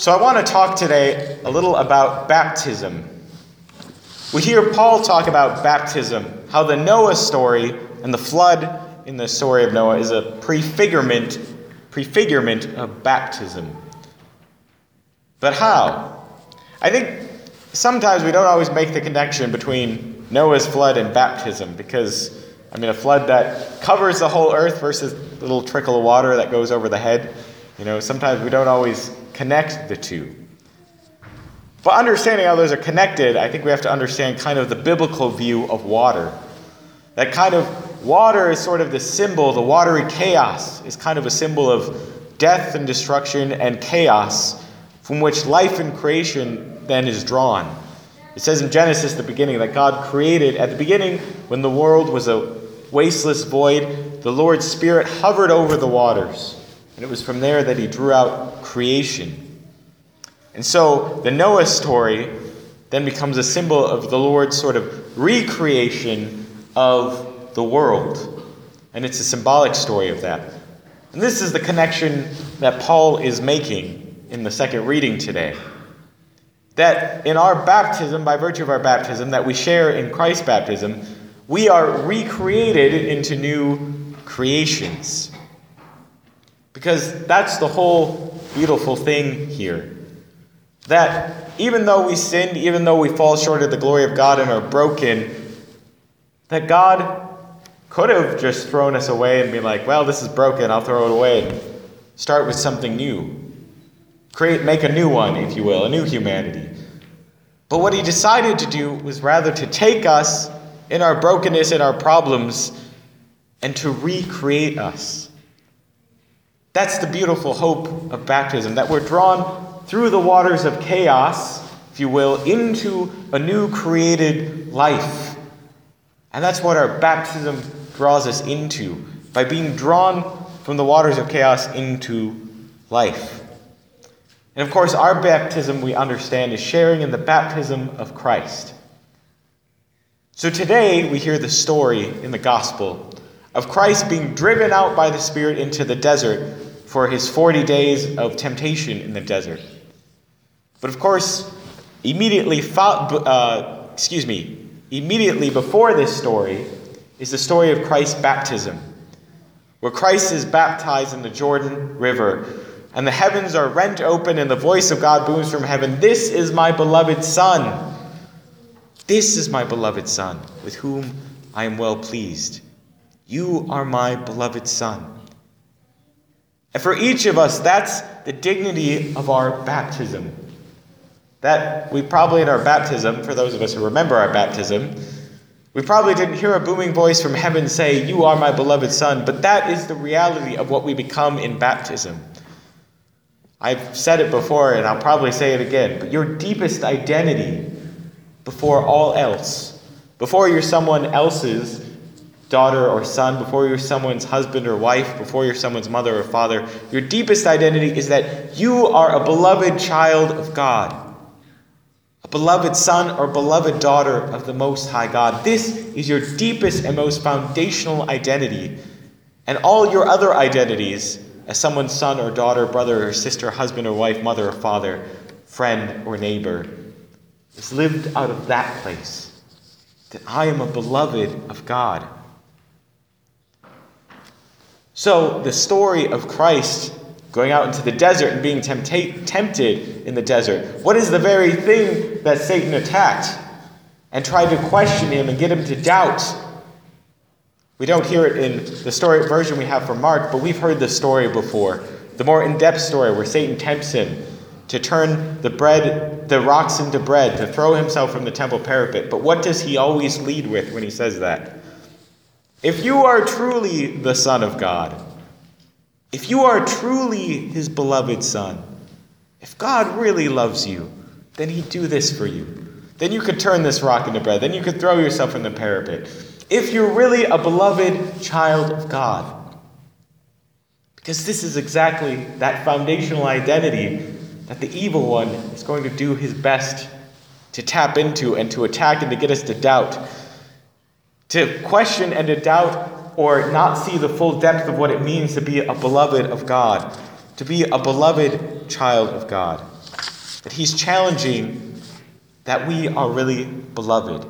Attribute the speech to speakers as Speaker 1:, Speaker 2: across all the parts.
Speaker 1: So I want to talk today a little about baptism. We hear Paul talk about baptism, how the Noah story and the flood in the story of Noah is a prefigurement of baptism. But how? I think sometimes we don't always make the connection between Noah's flood and baptism because, a flood that covers the whole earth versus a little trickle of water that goes over the head. Sometimes we don't always connect the two. But understanding how those are connected, I think we have to understand kind of the biblical view of water. That kind of water is sort of the symbol, the watery chaos is kind of a symbol of death and destruction and chaos from which life and creation then is drawn. It says in Genesis, the beginning, that God created, at the beginning, when the world was a wasteless void, the Lord's Spirit hovered over the waters. And it was from there that he drew out creation. And so the Noah story then becomes a symbol of the Lord's sort of recreation of the world. And it's a symbolic story of that. And this is the connection that Paul is making in the second reading today. That in our baptism, by virtue of our baptism, that we share in Christ's baptism, we are recreated into new creations. Because that's the whole beautiful thing here. That even though we sin, even though we fall short of the glory of God and are broken, that God could have just thrown us away and be like, well, this is broken, I'll throw it away and start with something new. Make a new one, if you will, a new humanity. But what he decided to do was rather to take us in our brokenness and our problems and to recreate us. That's the beautiful hope of baptism, that we're drawn through the waters of chaos, if you will, into a new created life. And that's what our baptism draws us into, by being drawn from the waters of chaos into life. And of course, our baptism, we understand, is sharing in the baptism of Christ. So today, we hear the story in the gospel of Christ being driven out by the Spirit into the desert for his 40 days of temptation in the desert. But of course, immediately before this story is the story of Christ's baptism, where Christ is baptized in the Jordan River, and the heavens are rent open, and the voice of God booms from heaven, "This is my beloved Son. This is my beloved Son, with whom I am well pleased. You are my beloved Son." And for each of us, that's the dignity of our baptism. That we probably in our baptism, for those of us who remember our baptism, we probably didn't hear a booming voice from heaven say, "You are my beloved Son," but that is the reality of what we become in baptism. I've said it before, and I'll probably say it again, but your deepest identity before all else, before you're someone else's daughter or son, before you're someone's husband or wife, before you're someone's mother or father, your deepest identity is that you are a beloved child of God, a beloved son or beloved daughter of the Most High God. This is your deepest and most foundational identity, and all your other identities as someone's son or daughter, brother or sister, husband or wife, mother or father, friend or neighbor, is lived out of that place, that I am a beloved of God. So the story of Christ going out into the desert and being tempted in the desert, what is the very thing that Satan attacked and tried to question him and get him to doubt? We don't hear it in the story version we have from Mark, but we've heard the story before. The more in-depth story where Satan tempts him to turn the rocks into bread, to throw himself from the temple parapet. But what does he always lead with when he says that? If you are truly the Son of God, if you are truly his beloved Son, if God really loves you, then he'd do this for you. Then you could turn this rock into bread. Then you could throw yourself from the parapet. If you're really a beloved child of God. Because this is exactly that foundational identity that the evil one is going to do his best to tap into and to attack and to get us to doubt. To question and to doubt or not see the full depth of what it means to be a beloved of God. To be a beloved child of God. that he's challenging that we are really beloved.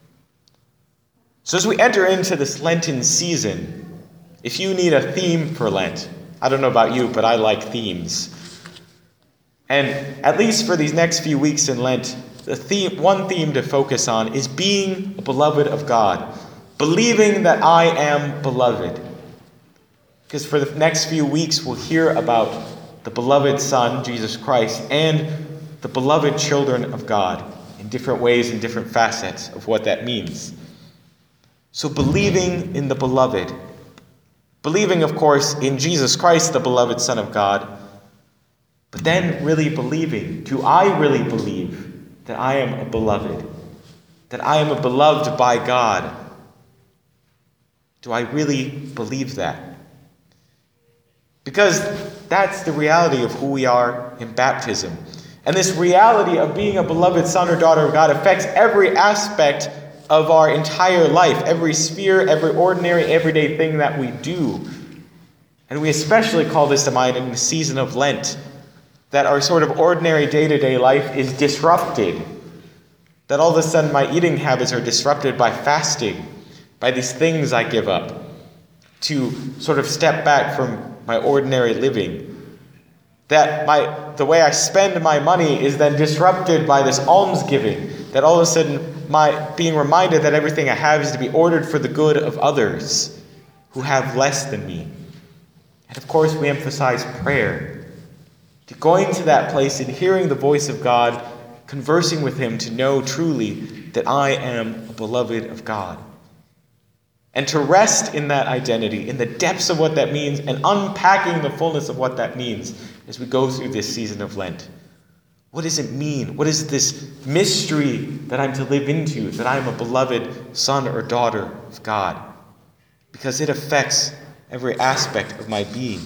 Speaker 1: So as we enter into this Lenten season, if you need a theme for Lent, I don't know about you, but I like themes. And at least for these next few weeks in Lent, one theme to focus on is being a beloved of God, believing that I am beloved. Because for the next few weeks, we'll hear about the beloved Son, Jesus Christ, and the beloved children of God in different ways and different facets of what that means. So believing in the beloved, believing, of course, in Jesus Christ, the beloved Son of God, but then really believing, do I really believe that I am a beloved, that I am a beloved by God? Do I really believe that? Because that's the reality of who we are in baptism. And this reality of being a beloved son or daughter of God affects every aspect of our entire life, every sphere, every ordinary, everyday thing that we do. And we especially call this to mind in the season of Lent, that our sort of ordinary day-to-day life is disrupted. That all of a sudden my eating habits are disrupted by fasting, by these things I give up, to sort of step back from my ordinary living. That the way I spend my money is then disrupted by this almsgiving. That all of a sudden my being reminded that everything I have is to be ordered for the good of others who have less than me. And of course we emphasize prayer. To going to that place and hearing the voice of God, conversing with him to know truly that I am a beloved of God. And to rest in that identity, in the depths of what that means, and unpacking the fullness of what that means as we go through this season of Lent. What does it mean? What is this mystery that I'm to live into, that I'm a beloved son or daughter of God? Because it affects every aspect of my being.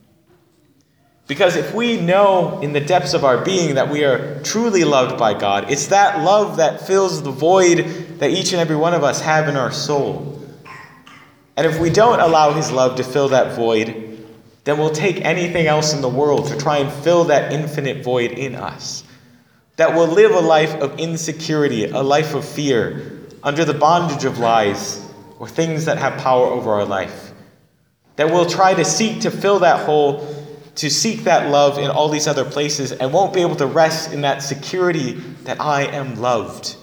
Speaker 1: Because if we know in the depths of our being that we are truly loved by God, it's that love that fills the void that each and every one of us have in our soul. And if we don't allow his love to fill that void, then we'll take anything else in the world to try and fill that infinite void in us. That we'll live a life of insecurity, a life of fear, under the bondage of lies or things that have power over our life. That we'll try to seek to fill that hole, to seek that love in all these other places, and won't be able to rest in that security that I am loved.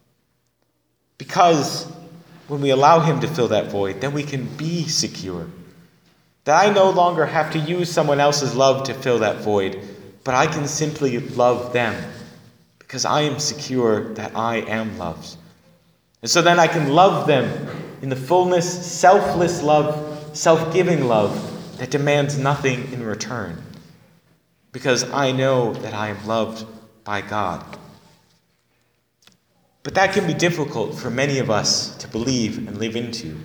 Speaker 1: Because when we allow him to fill that void, then we can be secure. That I no longer have to use someone else's love to fill that void, but I can simply love them because I am secure that I am loved. And so then I can love them in the fullness, selfless love, self-giving love that demands nothing in return, because I know that I am loved by God. But that can be difficult for many of us to believe and live into.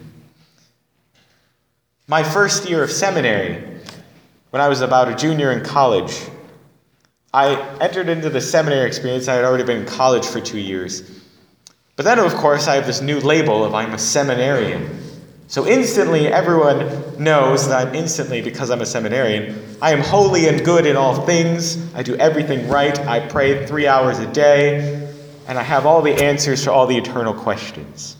Speaker 1: My first year of seminary, when I was about a junior in college, I entered into the seminary experience. I had already been in college for 2 years. But then, of course, I have this new label of I'm a seminarian. So instantly, everyone knows that I'm instantly, because I'm a seminarian, I am holy and good in all things. I do everything right. I pray 3 hours a day. And I have all the answers to all the eternal questions.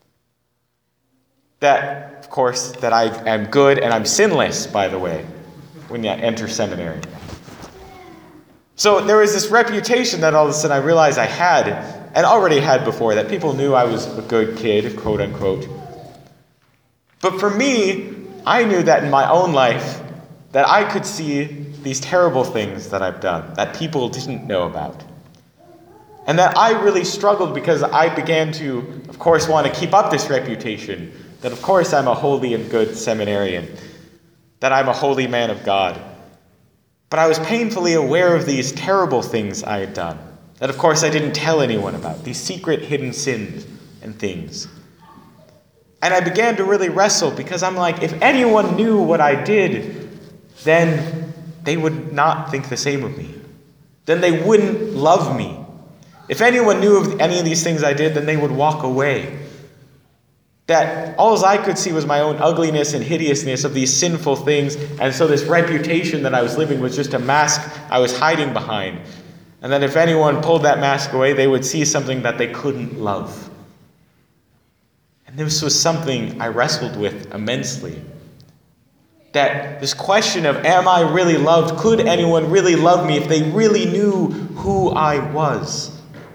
Speaker 1: That, of course, that I am good and I'm sinless, by the way, when you enter seminary. So there was this reputation that all of a sudden I realized I had, and already had before, that people knew I was a good kid, quote unquote. But for me, I knew that in my own life, that I could see these terrible things that I've done, that people didn't know about. And that I really struggled because I began to, of course, want to keep up this reputation, that of course I'm a holy and good seminarian, that I'm a holy man of God. But I was painfully aware of these terrible things I had done, that of course I didn't tell anyone about, these secret hidden sins and things. And I began to really wrestle because I'm like, if anyone knew what I did, then they would not think the same of me. Then they wouldn't love me. If anyone knew of any of these things I did, then they would walk away. That all I could see was my own ugliness and hideousness of these sinful things, and so this reputation that I was living was just a mask I was hiding behind. and that if anyone pulled that mask away, they would see something that they couldn't love. And this was something I wrestled with immensely. That this question of, am I really loved? Could anyone really love me if they really knew who I was?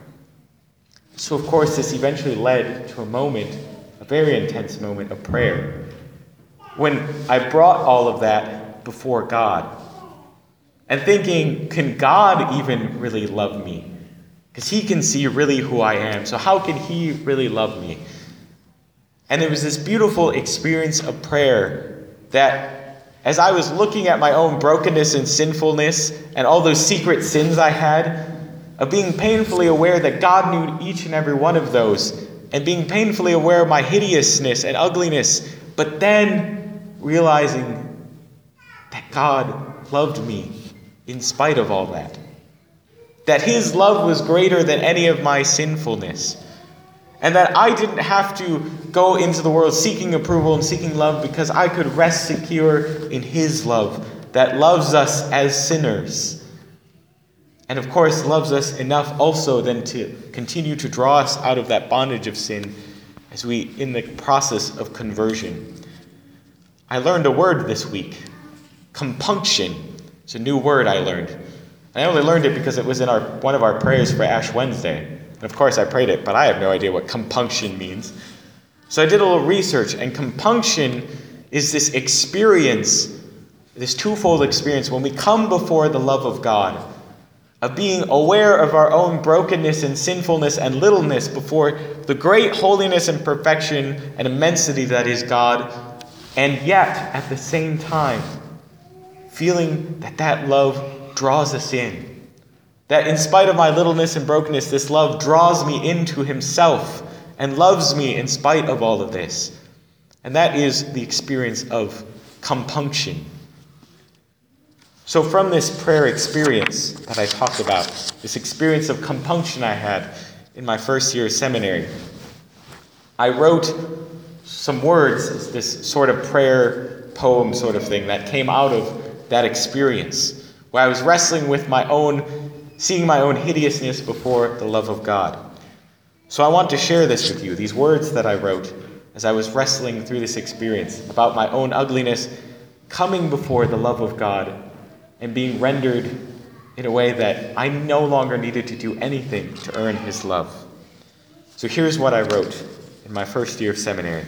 Speaker 1: So, of course, this eventually led to a very intense moment of prayer, when I brought all of that before God. And thinking, can God even really love me? Because he can see really who I am. So how can he really love me? And it was this beautiful experience of prayer that as I was looking at my own brokenness and sinfulness and all those secret sins I had, of being painfully aware that God knew each and every one of those, and being painfully aware of my hideousness and ugliness, but then realizing that God loved me in spite of all that. That his love was greater than any of my sinfulness. And that I didn't have to go into the world seeking approval and seeking love, because I could rest secure in his love that loves us as sinners. And of course loves us enough also then to continue to draw us out of that bondage of sin as we in the process of conversion. I learned a word this week, compunction. It's a new word I learned. I only learned it because it was in one of our prayers for Ash Wednesday. And of course I prayed it, but I have no idea what compunction means. So I did a little research, and compunction is this experience, this twofold experience when we come before the love of God, of being aware of our own brokenness and sinfulness and littleness before the great holiness and perfection and immensity that is God, and yet at the same time feeling that love draws us in. That in spite of my littleness and brokenness, this love draws me into himself and loves me in spite of all of this. And that is the experience of compunction. So from this prayer experience that I talked about, this experience of compunction I had in my first year of seminary, I wrote some words, this sort of prayer poem sort of thing that came out of that experience, where I was wrestling with seeing my own hideousness before the love of God. So I want to share this with you, these words that I wrote as I was wrestling through this experience about my own ugliness, coming before the love of God, and being rendered in a way that I no longer needed to do anything to earn his love. So here's what I wrote in my first year of seminary.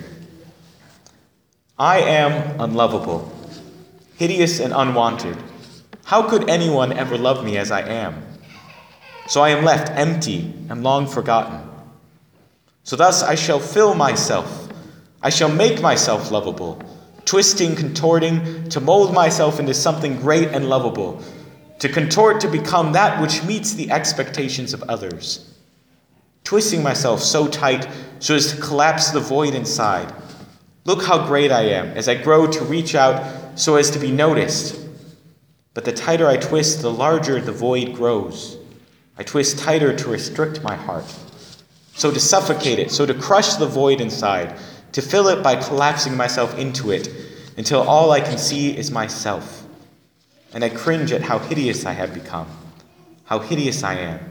Speaker 1: I am unlovable, hideous and unwanted. How could anyone ever love me as I am? So I am left empty and long forgotten. So thus I shall fill myself. I shall make myself lovable, twisting, contorting, to mold myself into something great and lovable, to contort to become that which meets the expectations of others, twisting myself so tight so as to collapse the void inside. Look how great I am as I grow to reach out so as to be noticed. But the tighter I twist, the larger the void grows. I twist tighter to restrict my heart, so to suffocate it, so to crush the void inside, to fill it by collapsing myself into it, until all I can see is myself. And I cringe at how hideous I have become, how hideous I am.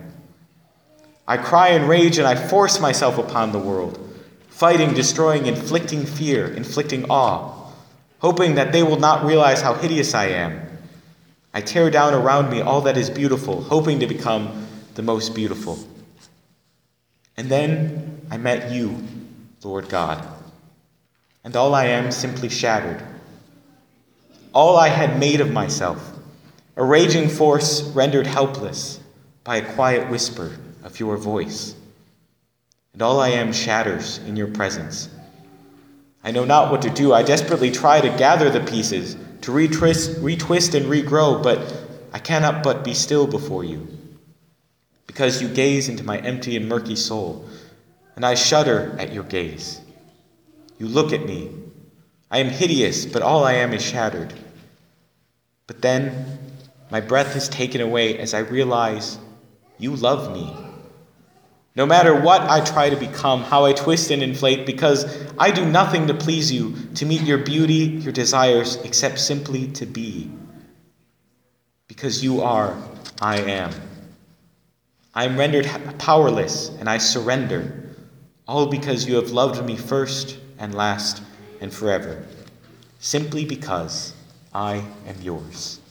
Speaker 1: I cry and rage, and I force myself upon the world, fighting, destroying, inflicting fear, inflicting awe, hoping that they will not realize how hideous I am. I tear down around me all that is beautiful, hoping to become the most beautiful. And then I met you, Lord God, and all I am simply shattered. All I had made of myself, a raging force rendered helpless by a quiet whisper of your voice. And all I am shatters in your presence. I know not what to do. I desperately try to gather the pieces, to retwist and regrow, but I cannot but be still before you, because you gaze into my empty and murky soul, and I shudder at your gaze. You look at me. I am hideous, but all I am is shattered. But then my breath is taken away as I realize you love me. No matter what I try to become, how I twist and inflate, because I do nothing to please you, to meet your beauty, your desires, except simply to be. Because you are, I am. I am rendered powerless, and I surrender, all because you have loved me first and last and forever, simply because I am yours.